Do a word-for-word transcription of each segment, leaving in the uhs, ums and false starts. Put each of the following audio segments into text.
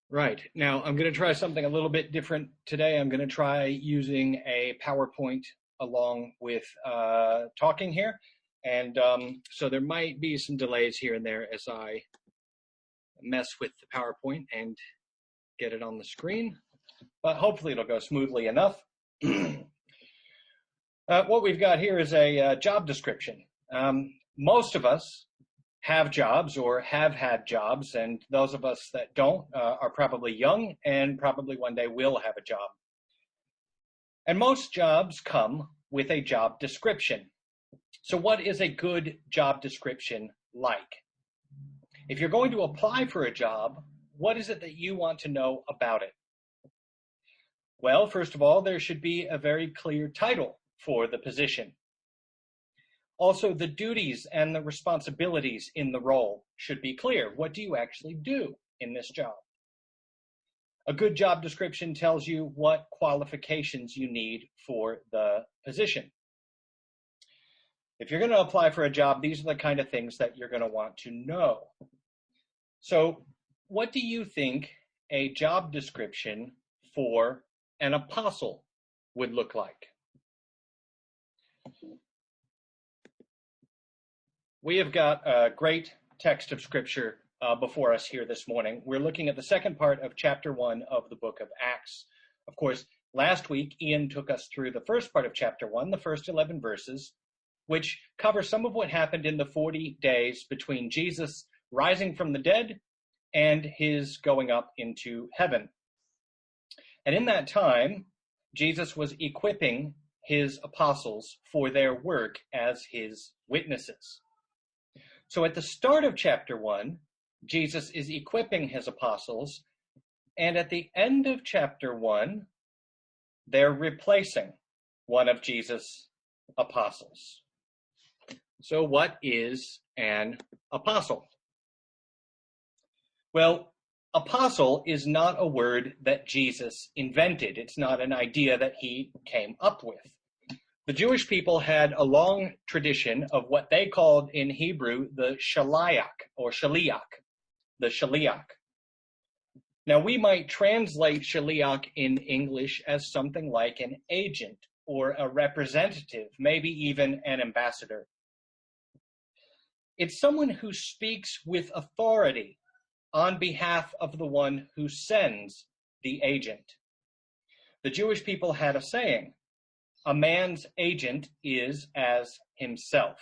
Right. Now, I'm going to try something a little bit different today. I'm going to try using a PowerPoint along with uh, talking here. And um, so there might be some delays here and there as I mess with the PowerPoint and get it on the screen. But hopefully it'll go smoothly enough. uh, what we've got here is a uh, job description. Um, most of us have jobs or have had jobs, and those of us that don't uh, are probably young and probably one day will have a job. And most jobs come with a job description. So what is a good job description like? If you're going to apply for a job, what is it that you want to know about it? Well, first of all, there should be a very clear title for the position. Also, the duties and the responsibilities in the role should be clear. What do you actually do in this job? A good job description tells you what qualifications you need for the position. If you're going to apply for a job, these are the kind of things that you're going to want to know. So, what do you think a job description for an apostle would look like? We have got a great text of Scripture uh, before us here this morning. We're looking at the second part of chapter one of the book of Acts. Of course, last week, Ian took us through the first part of chapter one, the first eleven verses, which cover some of what happened in the forty days between Jesus rising from the dead and his going up into heaven. And in that time, Jesus was equipping his apostles for their work as his witnesses. So at the start of chapter one, Jesus is equipping his apostles, and at the end of chapter one, they're replacing one of Jesus' apostles. So what is an apostle? Well, apostle is not a word that Jesus invented. It's not an idea that he came up with. The Jewish people had a long tradition of what they called in Hebrew the shaliach or shaliach, the shaliach. Now, we might translate shaliach in English as something like an agent or a representative, maybe even an ambassador. It's someone who speaks with authority on behalf of the one who sends the agent. The Jewish people had a saying, a man's agent is as himself.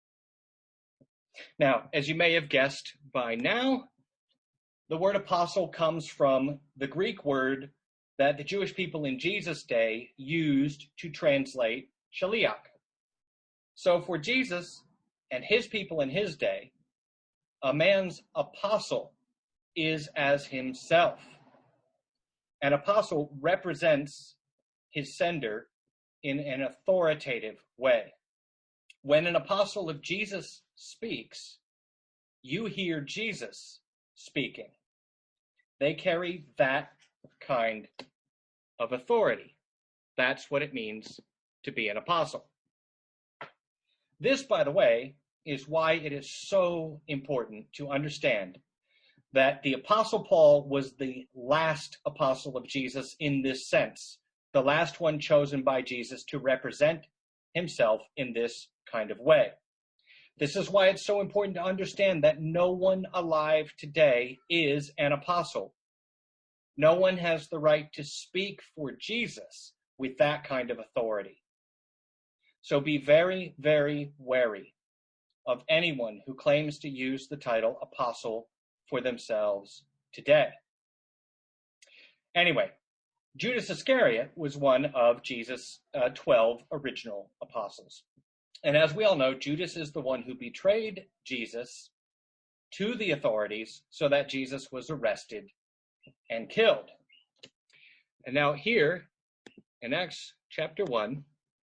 Now, as you may have guessed by now, the word apostle comes from the Greek word that the Jewish people in Jesus' day used to translate shaliach. So for Jesus and his people in his day, a man's apostle is as himself. An apostle represents his sender in an authoritative way. When an apostle of Jesus speaks, you hear Jesus speaking. They carry that kind of authority. That's what it means to be an apostle. This, by the way, is why it is so important to understand that the Apostle Paul was the last apostle of Jesus in this sense, the last one chosen by Jesus to represent himself in this kind of way. This is why it's so important to understand that no one alive today is an apostle. No one has the right to speak for Jesus with that kind of authority. So be very, very wary of anyone who claims to use the title apostle for themselves today. Anyway, Judas Iscariot was one of Jesus' uh, twelve original apostles. And as we all know, Judas is the one who betrayed Jesus to the authorities so that Jesus was arrested and killed. And now here in Acts chapter one,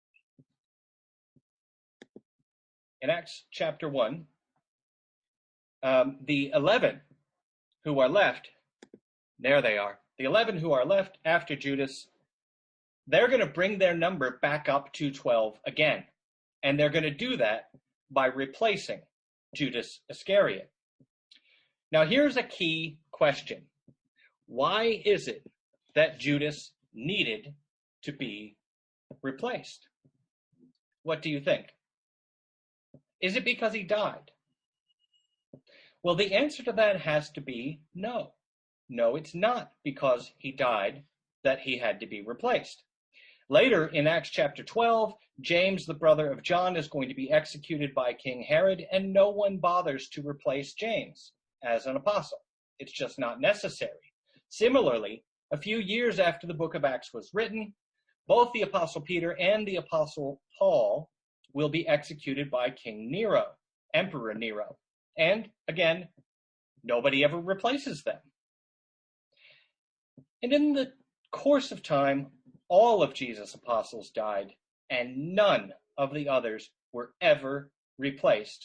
in Acts chapter one, um, the eleven who are left, there they are, the eleven who are left after Judas, they're going to bring their number back up to twelve again. And they're going to do that by replacing Judas Iscariot. Now, here's a key question. Why is it that Judas needed to be replaced? What do you think? Is it because he died? Well, the answer to that has to be no. No, it's not because he died that he had to be replaced. Later in Acts chapter twelve, James, the brother of John, is going to be executed by King Herod, and no one bothers to replace James as an apostle. It's just not necessary. Similarly, a few years after the book of Acts was written, both the apostle Peter and the apostle Paul will be executed by King Nero, Emperor Nero. And again, nobody ever replaces them. And in the course of time, all of Jesus' apostles died, and none of the others were ever replaced.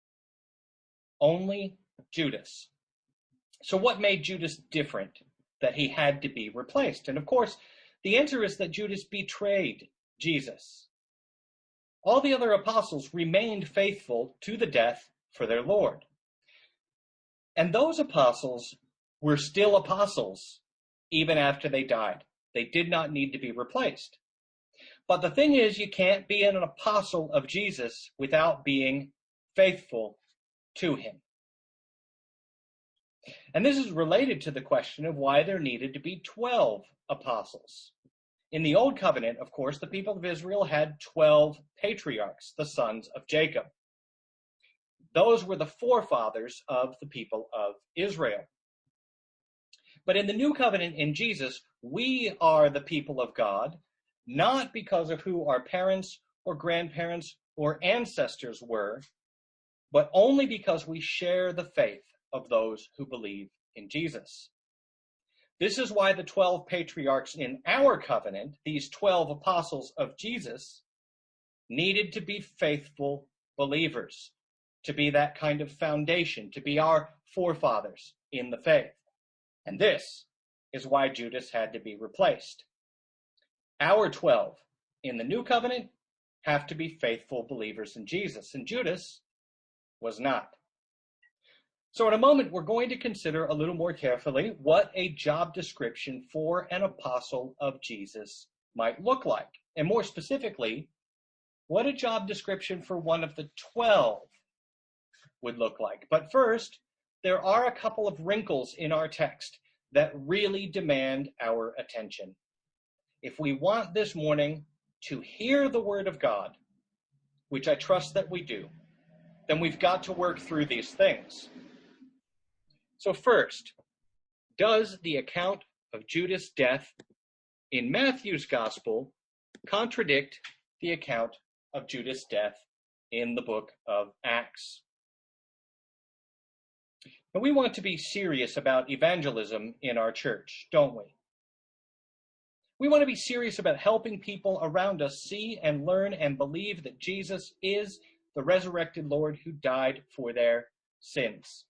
Only Judas. So what made Judas different that he had to be replaced? And of course, the answer is that Judas betrayed Jesus. All the other apostles remained faithful to the death for their Lord. And those apostles were still apostles even after they died. They did not need to be replaced. But the thing is, you can't be an apostle of Jesus without being faithful to him. And this is related to the question of why there needed to be twelve apostles. In the Old Covenant, of course, the people of Israel had twelve patriarchs, the sons of Jacob. Those were the forefathers of the people of Israel. But in the New Covenant in Jesus, we are the people of God, not because of who our parents or grandparents or ancestors were, but only because we share the faith of those who believe in Jesus. This is why the twelve patriarchs in our covenant, these twelve apostles of Jesus, needed to be faithful believers, to be that kind of foundation, to be our forefathers in the faith. And this is why Judas had to be replaced. Our twelve in the new covenant have to be faithful believers in Jesus, and Judas was not. So in a moment, we're going to consider a little more carefully what a job description for an apostle of Jesus might look like. And more specifically, what a job description for one of the twelve would look like. But first, there are a couple of wrinkles in our text that really demand our attention. If we want this morning to hear the word of God, which I trust that we do, then we've got to work through these things. So first, does the account of Judas' death in Matthew's gospel contradict the account of Judas' death in the book of Acts? And we want to be serious about evangelism in our church, don't we? We want to be serious about helping people around us see and learn and believe that Jesus is the resurrected Lord who died for their sins.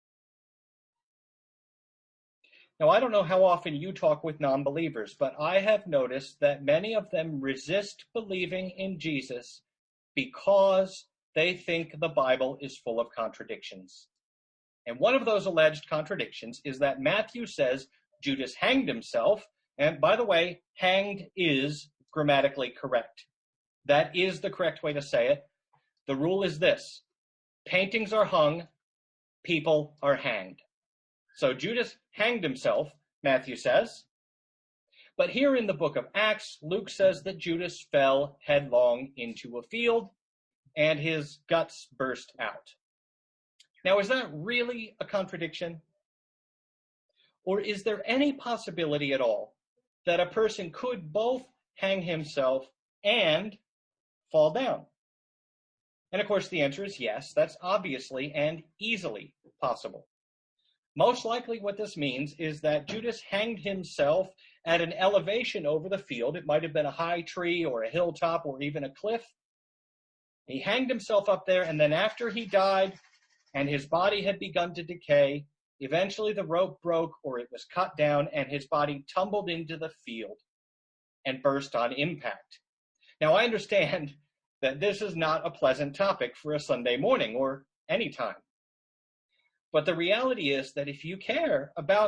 Now, I don't know how often you talk with non-believers, but I have noticed that many of them resist believing in Jesus because they think the Bible is full of contradictions. And one of those alleged contradictions is that Matthew says Judas hanged himself, and by the way, hanged is grammatically correct. That is the correct way to say it. The rule is this: paintings are hung, people are hanged. So Judas hanged himself, Matthew says. But here in the book of Acts, Luke says that Judas fell headlong into a field and his guts burst out. Now, is that really a contradiction? Or is there any possibility at all that a person could both hang himself and fall down? And of course, the answer is yes. That's obviously and easily possible. Most likely what this means is that Judas hanged himself at an elevation over the field. It might have been a high tree or a hilltop or even a cliff. He hanged himself up there, and then after he died and his body had begun to decay, eventually the rope broke or it was cut down and his body tumbled into the field and burst on impact. Now, I understand that this is not a pleasant topic for a Sunday morning or any time. But the reality is that if you care about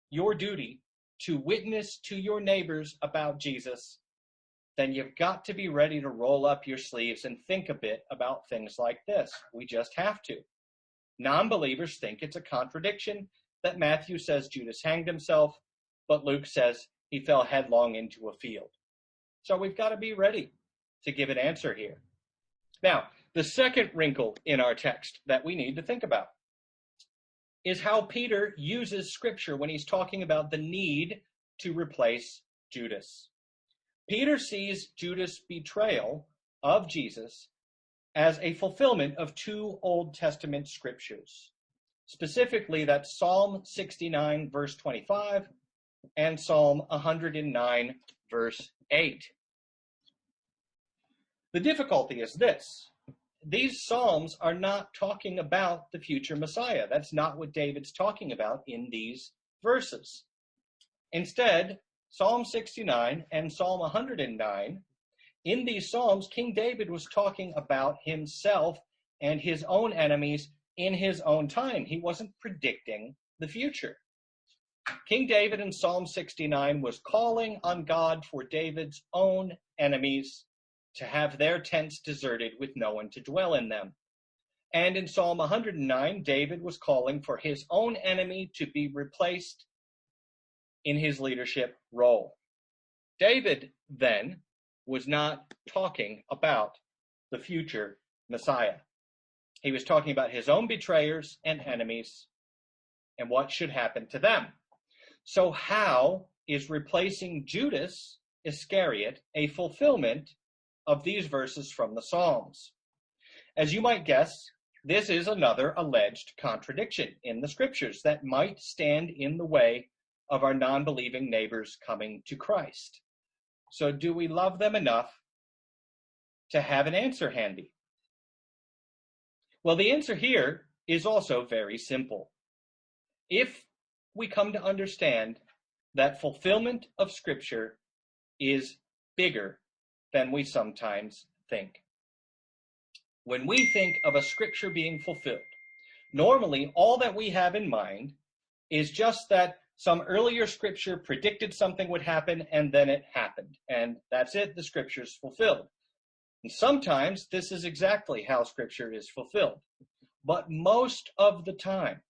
your duty to witness to your neighbors about Jesus, then you've got to be ready to roll up your sleeves and think a bit about things like this. We just have to. Non-believers think it's a contradiction that Matthew says Judas hanged himself, but Luke says he fell headlong into a field. So we've got to be ready to give an answer here. Now, the second wrinkle in our text that we need to think about is how Peter uses Scripture when he's talking about the need to replace Judas. Peter sees Judas' betrayal of Jesus as a fulfillment of two Old Testament scriptures. Specifically, that's Psalm sixty-nine, verse twenty-five, and Psalm one hundred nine, verse eight. The difficulty is this. These Psalms are not talking about the future Messiah. That's not what David's talking about in these verses. Instead, Psalm sixty-nine and Psalm one hundred nine, in these Psalms, King David was talking about himself and his own enemies in his own time. He wasn't predicting the future. King David in Psalm sixty-nine was calling on God for David's own enemies to have their tents deserted with no one to dwell in them. And in Psalm one hundred nine, David was calling for his own enemy to be replaced in his leadership role. David, then, was not talking about the future Messiah. He was talking about his own betrayers and enemies and what should happen to them. So how is replacing Judas Iscariot a fulfillment of these verses from the Psalms? As you might guess, this is another alleged contradiction in the scriptures that might stand in the way of our non-believing neighbors coming to Christ. So do we love them enough to have an answer handy? Well, the answer here is also very simple. If we come to understand that fulfillment of Scripture is bigger than we sometimes think. When we think of a Scripture being fulfilled, normally all that we have in mind is just that some earlier Scripture predicted something would happen and then it happened. And that's it, the Scripture's fulfilled. And sometimes this is exactly how Scripture is fulfilled. But most of the time,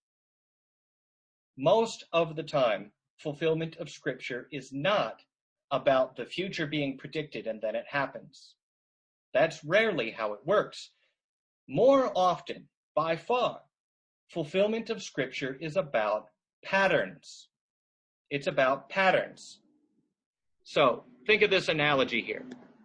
most of the time, fulfillment of Scripture is not about the future being predicted and then it happens. That's rarely how it works. More often, by far, fulfillment of Scripture is about patterns. It's about patterns. So, think of this analogy here.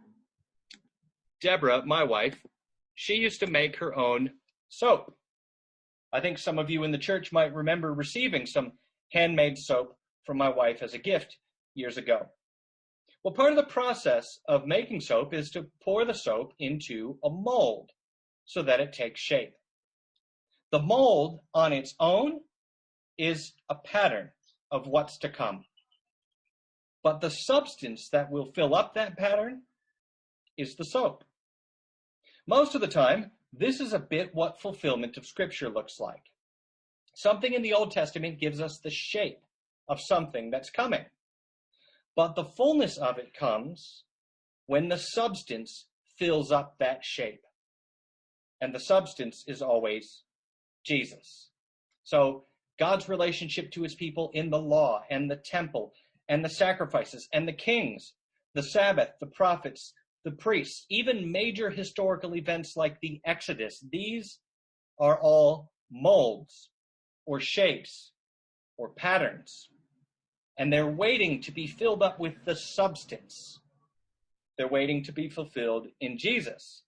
Deborah, my wife, she used to make her own soap. I think some of you in the church might remember receiving some handmade soap from my wife as a gift years ago. Well, part of the process of making soap is to pour the soap into a mold so that it takes shape. The mold on its own is a pattern of what's to come. But the substance that will fill up that pattern is the soap. Most of the time, this is a bit what fulfillment of Scripture looks like. Something in the Old Testament gives us the shape of something that's coming. But the fullness of it comes when the substance fills up that shape. And the substance is always Jesus. So God's relationship to his people in the law and the temple and the sacrifices and the kings, the Sabbath, the prophets, the priests, even major historical events like the Exodus, these are all molds or shapes or patterns. And they're waiting to be filled up with the substance. They're waiting to be fulfilled in Jesus.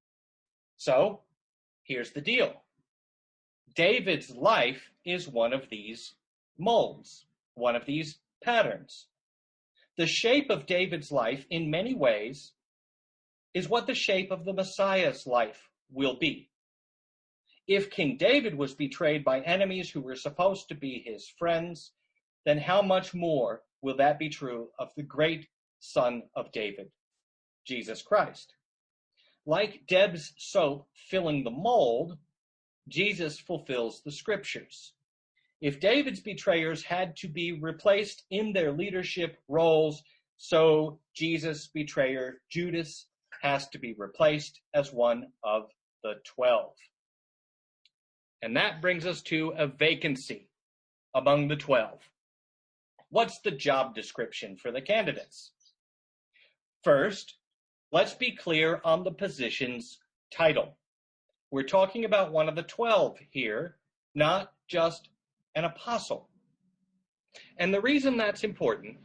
So, here's the deal. David's life is one of these molds, one of these patterns. The shape of David's life, in many ways, is what the shape of the Messiah's life will be. If King David was betrayed by enemies who were supposed to be his friends, then how much more will that be true of the great Son of David, Jesus Christ? Like Deb's soap filling the mold, Jesus fulfills the Scriptures. If David's betrayers had to be replaced in their leadership roles, so Jesus' betrayer, Judas, has to be replaced as one of the twelve. And that brings us to a vacancy among the twelve. What's the job description for the candidates? First, let's be clear on the position's title. We're talking about one of the twelve here, not just an apostle. And the reason that's important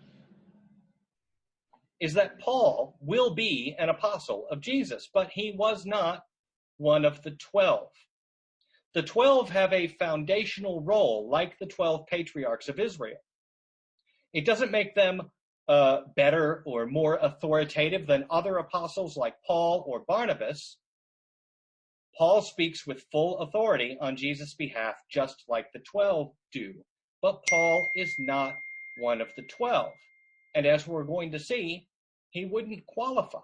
is that Paul will be an apostle of Jesus, but he was not one of the twelve. The twelve have a foundational role, like the twelve patriarchs of Israel. It doesn't make them uh, better or more authoritative than other apostles like Paul or Barnabas. Paul speaks with full authority on Jesus' behalf, just like the twelve do. But Paul is not one of the twelve. And as we're going to see, he wouldn't qualify.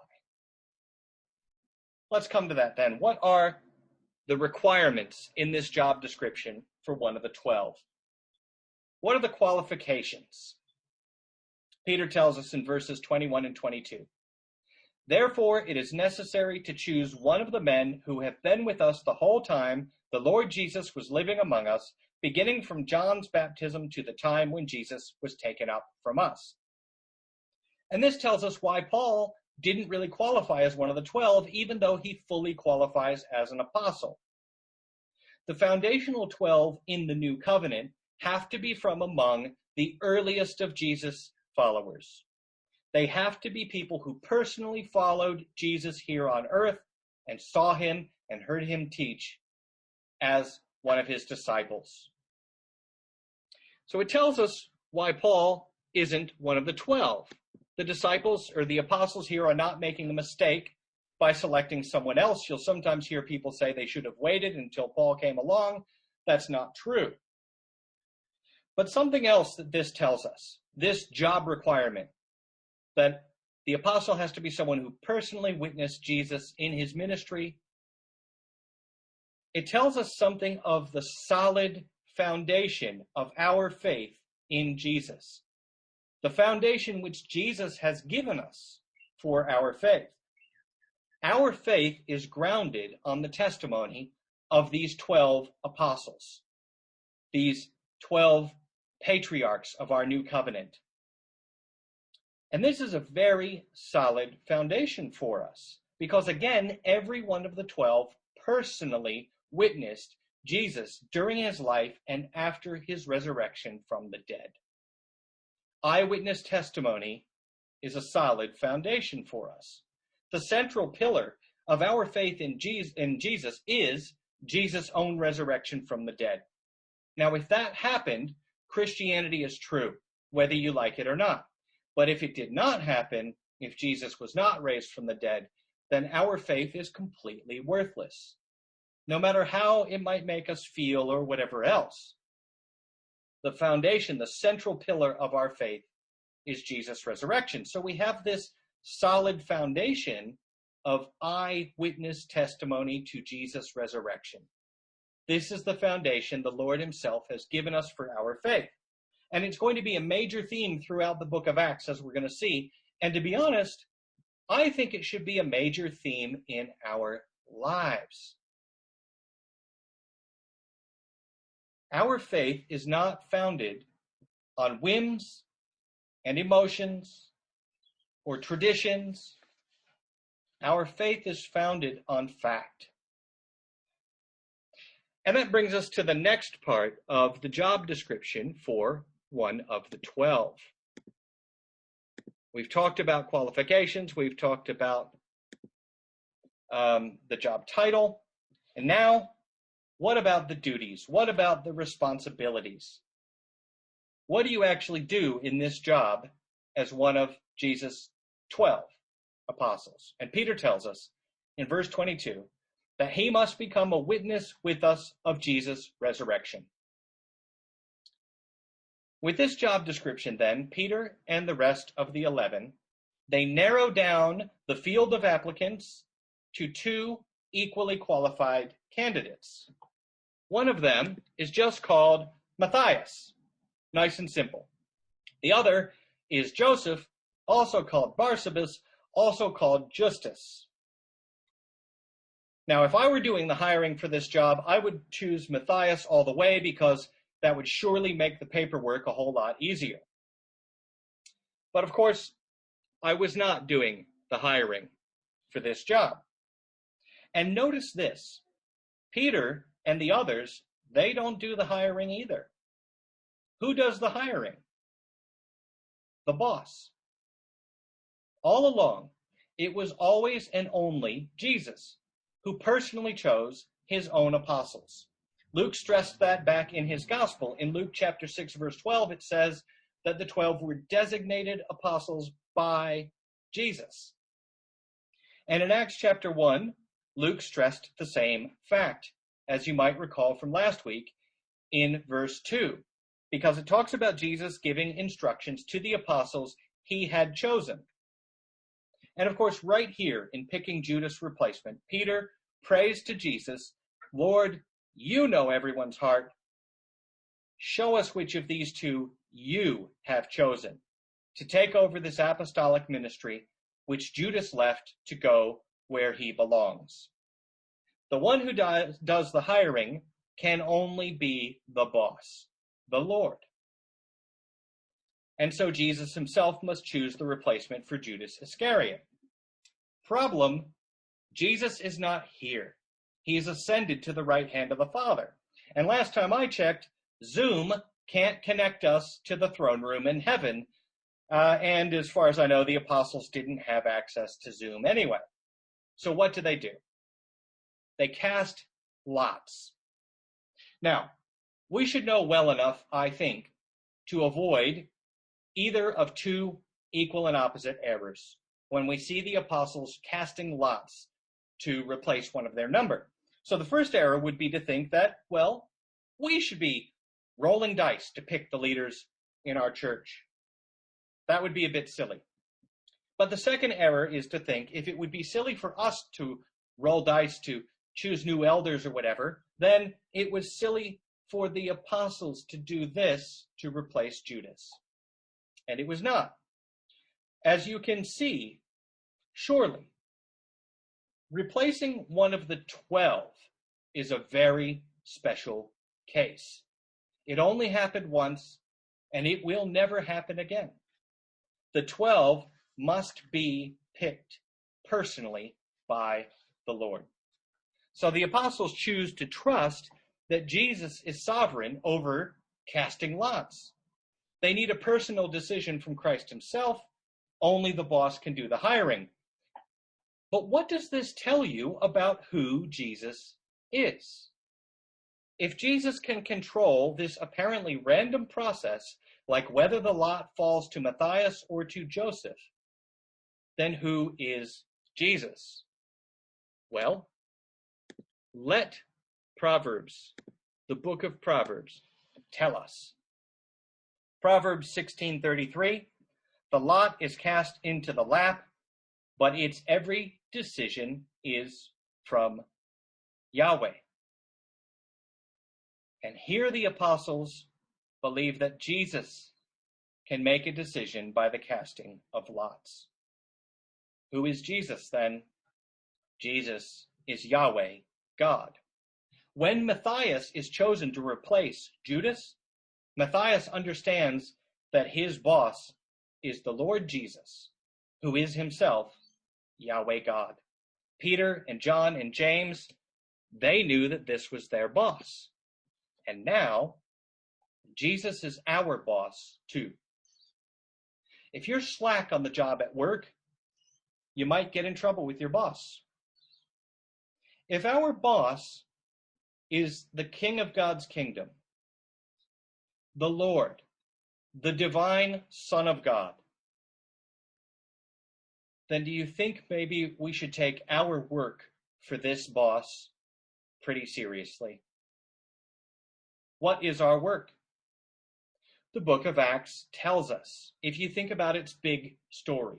Let's come to that then. What are the requirements in this job description for one of the twelve? What are the qualifications? Peter tells us in verses twenty-one and twenty-two. Therefore, it is necessary to choose one of the men who have been with us the whole time the Lord Jesus was living among us, beginning from John's baptism to the time when Jesus was taken up from us. And this tells us why Paul didn't really qualify as one of the twelve, even though he fully qualifies as an apostle. The foundational twelve in the new covenant have to be from among the earliest of Jesus' followers. They have to be people who personally followed Jesus here on earth and saw him and heard him teach as one of his disciples. So it tells us why Paul isn't one of the twelve. The disciples or the apostles here are not making a mistake by selecting someone else. You'll sometimes hear people say they should have waited until Paul came along. That's not true. But something else that this tells us, this job requirement, that the apostle has to be someone who personally witnessed Jesus in his ministry. It tells us something of the solid foundation of our faith in Jesus, the foundation which Jesus has given us for our faith. Our faith is grounded on the testimony of these twelve apostles, these twelve patriarchs of our new covenant. And this is a very solid foundation for us because, again, every one of the twelve personally witnessed Jesus during his life and after his resurrection from the dead. Eyewitness testimony is a solid foundation for us. The central pillar of our faith in Jesus, in Jesus is Jesus' own resurrection from the dead. Now, if that happened, Christianity is true, whether you like it or not. But if it did not happen, if Jesus was not raised from the dead, then our faith is completely worthless, no matter how it might make us feel or whatever else. The foundation, the central pillar of our faith is Jesus' resurrection. So we have this solid foundation of eyewitness testimony to Jesus' resurrection. This is the foundation the Lord himself has given us for our faith. And it's going to be a major theme throughout the book of Acts, as we're going to see. And to be honest, I think it should be a major theme in our lives. Our faith is not founded on whims and emotions or traditions. Our faith is founded on fact. And that brings us to the next part of the job description for one of the twelve. We've talked about qualifications. We've talked about um, the job title. And now, what about the duties? What about the responsibilities? What do you actually do in this job as one of Jesus' twelve apostles? And Peter tells us in verse twenty-two that he must become a witness with us of Jesus' resurrection. With this job description, then, Peter and the rest of the eleven, they narrow down the field of applicants to two equally qualified candidates. One of them is just called Matthias. Nice and simple. The other is Joseph, also called Barsabas, also called Justus. Now, if I were doing the hiring for this job, I would choose Matthias all the way because that would surely make the paperwork a whole lot easier. But of course, I was not doing the hiring for this job. And notice this, Peter and the others, they don't do the hiring either. Who does the hiring? The boss. All along, it was always and only Jesus who personally chose his own apostles. Luke stressed that back in his gospel. In Luke chapter six, verse twelve, it says that the twelve were designated apostles by Jesus. And in Acts chapter one, Luke stressed the same fact, as you might recall from last week in verse two, because it talks about Jesus giving instructions to the apostles he had chosen. And of course, right here in picking Judas' replacement, Peter prays to Jesus, Lord, you know everyone's heart. Show us which of these two you have chosen to take over this apostolic ministry, which Judas left to go where he belongs. The one who does, does the hiring can only be the boss, the Lord. And so Jesus himself must choose the replacement for Judas Iscariot. Problem, Jesus is not here. He is ascended to the right hand of the Father. And last time I checked, Zoom can't connect us to the throne room in heaven. Uh, and as far as I know, the apostles didn't have access to Zoom anyway. So what do they do? They cast lots. Now, we should know well enough, I think, to avoid either of two equal and opposite errors when we see the apostles casting lots to replace one of their number. So the first error would be to think that, well, we should be rolling dice to pick the leaders in our church. That would be a bit silly. But the second error is to think if it would be silly for us to roll dice to choose new elders or whatever, then it was silly for the apostles to do this to replace Judas. And it was not. As you can see, surely, replacing one of the twelve is a very special case. It only happened once, and it will never happen again. The twelve must be picked personally by the Lord. So the apostles choose to trust that Jesus is sovereign over casting lots. They need a personal decision from Christ himself. Only the boss can do the hiring. But what does this tell you about who Jesus is? If Jesus can control this apparently random process, like whether the lot falls to Matthias or to Joseph, then who is Jesus? Well, let Proverbs, the book of Proverbs, tell us. Proverbs sixteen thirty-three, the lot is cast into the lap, but its every decision is from Yahweh. And here the apostles believe that Jesus can make a decision by the casting of lots. Who is Jesus then? Jesus is Yahweh, God. When Matthias is chosen to replace Judas, Matthias understands that his boss is the Lord Jesus, who is himself Yahweh God. Peter and John and James, they knew that this was their boss. And now, Jesus is our boss too. If you're slack on the job at work, you might get in trouble with your boss. If our boss is the King of God's kingdom, the Lord, the divine Son of God, then do you think maybe we should take our work for this boss pretty seriously? What is our work? The book of Acts tells us, if you think about its big story.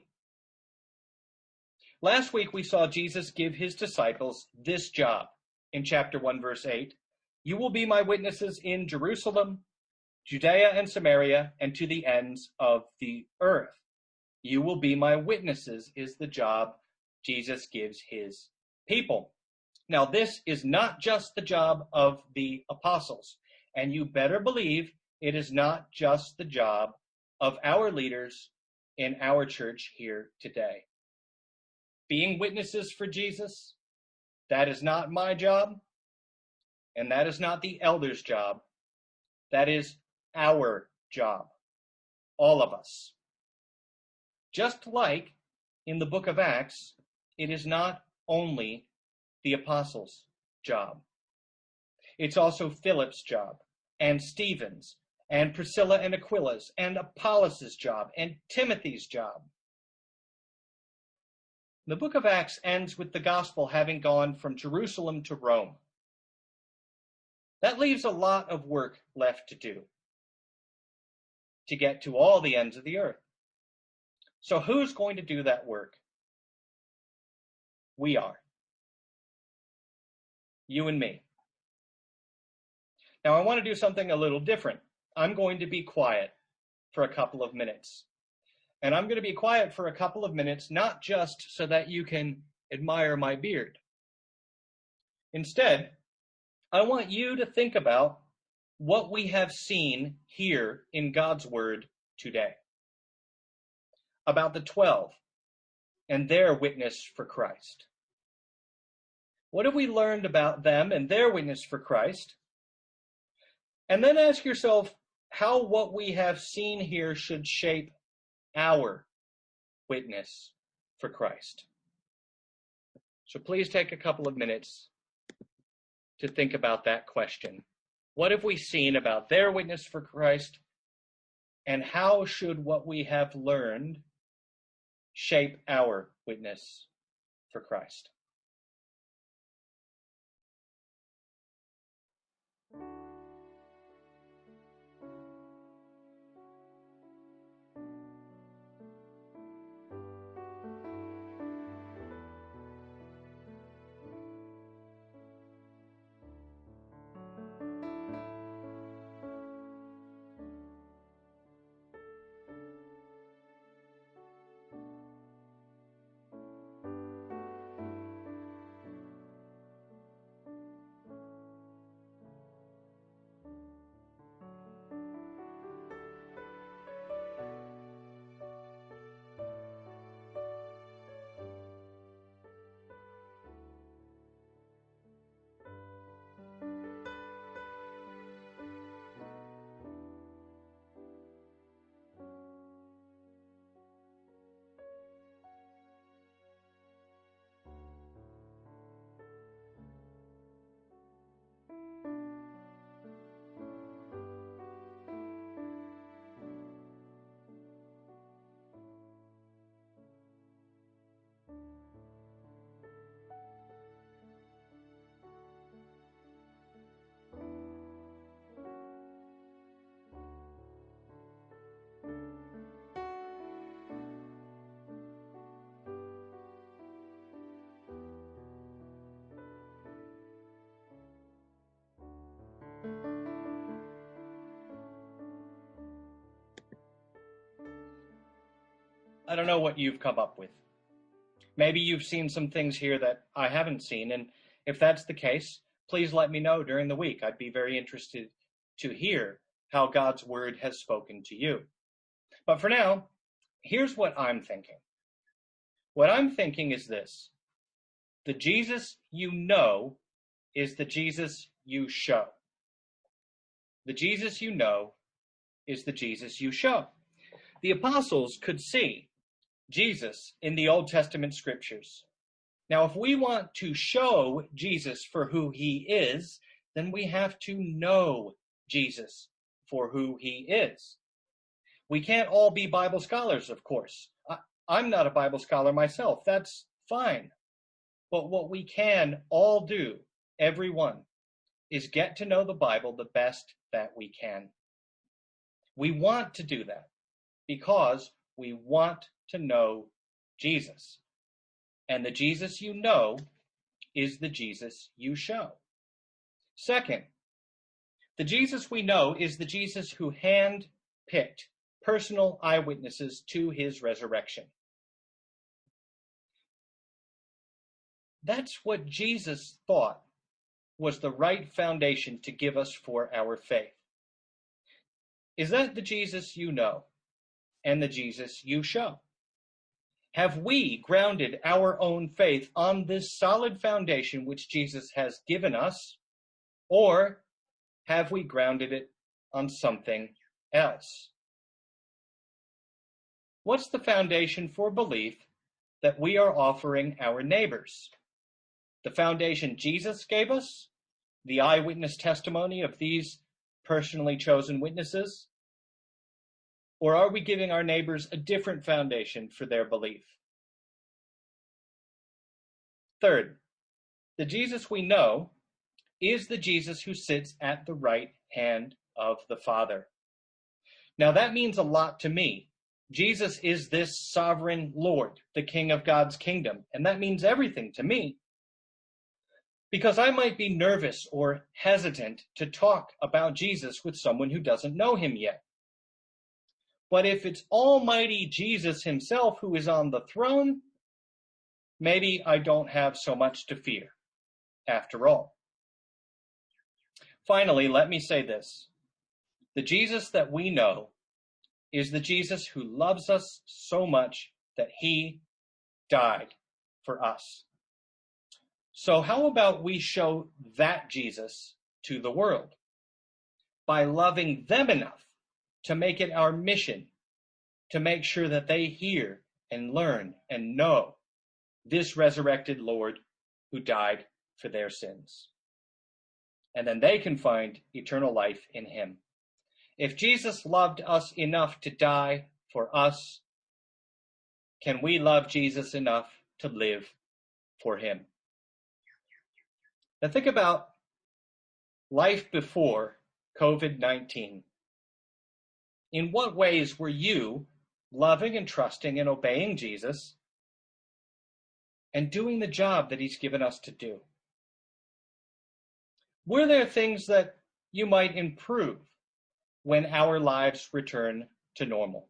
Last week we saw Jesus give his disciples this job in chapter one, verse eight. You will be my witnesses in Jerusalem Judea and Samaria, and to the ends of the earth. You will be my witnesses, is the job Jesus gives his people. Now, this is not just the job of the apostles, and you better believe it is not just the job of our leaders in our church here today. Being witnesses for Jesus, that is not my job, and that is not the elders' job. That is our job, all of us. Just like in the book of Acts, it is not only the apostles' job. It's also Philip's job, and Stephen's, and Priscilla and Aquila's, and Apollos' job, and Timothy's job. The book of Acts ends with the gospel having gone from Jerusalem to Rome. That leaves a lot of work left to do to get to all the ends of the earth. So who's going to do that work? We are. You and me. Now, I want to do something a little different. I'm going to be quiet for a couple of minutes. And I'm going to be quiet for a couple of minutes, not just so that you can admire my beard. Instead, I want you to think about what we have seen here in God's Word today. About the twelve and their witness for Christ. What have we learned about them and their witness for Christ? And then ask yourself how what we have seen here should shape our witness for Christ. So please take a couple of minutes to think about that question. What have we seen about their witness for Christ? And how should what we have learned shape our witness for Christ? I don't know what you've come up with. Maybe you've seen some things here that I haven't seen, and if that's the case, please let me know during the week. I'd be very interested to hear how God's Word has spoken to you. But for now, here's what I'm thinking. What I'm thinking is this. The Jesus you know is the Jesus you show. The Jesus you know is the Jesus you show. The apostles could see Jesus in the Old Testament scriptures. Now, if we want to show Jesus for who he is, then we have to know Jesus for who he is. We can't all be Bible scholars, of course. I, I'm not a Bible scholar myself. That's fine. But what we can all do, everyone, is get to know the Bible the best that we can. We want to do that because we want to know Jesus. And the Jesus you know is the Jesus you show. Second, The Jesus we know is the Jesus who hand-picked personal eyewitnesses to his resurrection. That's what Jesus thought was the right foundation to give us for our faith. Is that the Jesus you know and the Jesus you show? Have we grounded our own faith on this solid foundation which Jesus has given us, or have we grounded it on something else? What's the foundation for belief that we are offering our neighbors? The foundation Jesus gave us, the eyewitness testimony of these personally chosen witnesses? Or are we giving our neighbors a different foundation for their belief? Third, the Jesus we know is the Jesus who sits at the right hand of the Father. Now that means a lot to me. Jesus is this sovereign Lord, the King of God's kingdom, and that means everything to me. Because I might be nervous or hesitant to talk about Jesus with someone who doesn't know him yet. But if it's Almighty Jesus himself who is on the throne, maybe I don't have so much to fear, after all. Finally, let me say this. The Jesus that we know is the Jesus who loves us so much that he died for us. So how about we show that Jesus to the world by loving them enough to make it our mission to make sure that they hear and learn and know this resurrected Lord who died for their sins. And then they can find eternal life in him. If Jesus loved us enough to die for us, can we love Jesus enough to live for him? Now think about life before COVID nineteen. In what ways were you loving and trusting and obeying Jesus and doing the job that he's given us to do? Were there things that you might improve when our lives return to normal?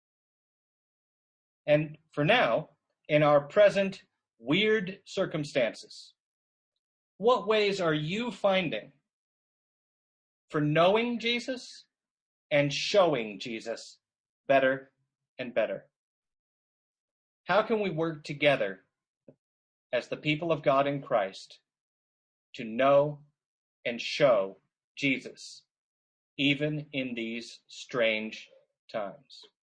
And for now, in our present weird circumstances, what ways are you finding for knowing Jesus and showing Jesus better and better? How can we work together as the people of God in Christ to know and show Jesus, even in these strange times?